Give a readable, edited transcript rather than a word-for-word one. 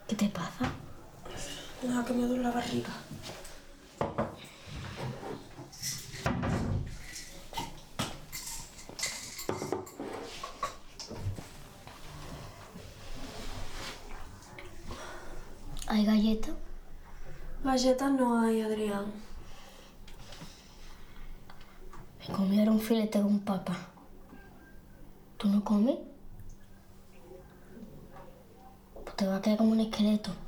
¿Qué te pasa? Nada, que me duele la barriga. ¿Hay galletas? Galletas no hay, Adrián. Me comieron un filete con papa. ¿Tú no comes? Pues te va a quedar como un esqueleto.